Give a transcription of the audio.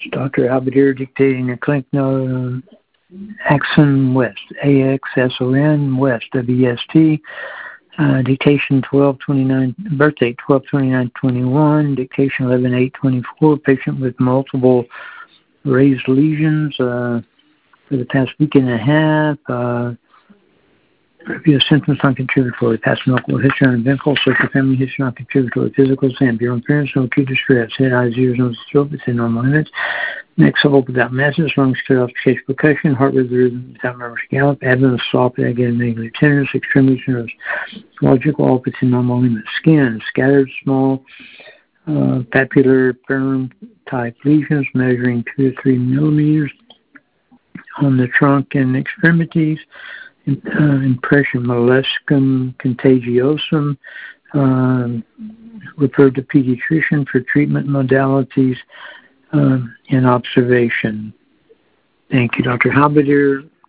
Dr. Albadir dictating a clinic note, Axon West, AXSON West, WST. Dictation 12/29, birth date 12/29/21, dictation 11/8/24. Patient with multiple raised lesions for the past week and a half. Review of symptoms non-contributory, past medical history, uneventful, social family history non-contributory, physical exam, bureau appearance, no acute distress, head, eyes, ears, nose, throat within normal limits. Next level without masses, lungs clear off chest percussion, heart rhythm without murmurs gallop, abdomen soft, again negative tenderness, extremities, nerves, logical, all within normal limits. Skin, scattered small, papular burn type lesions measuring 2 to 3 millimeters on the trunk and extremities. Impression molluscum contagiosum, referred to pediatrician for treatment modalities and observation. Thank you, Dr. Halberdier.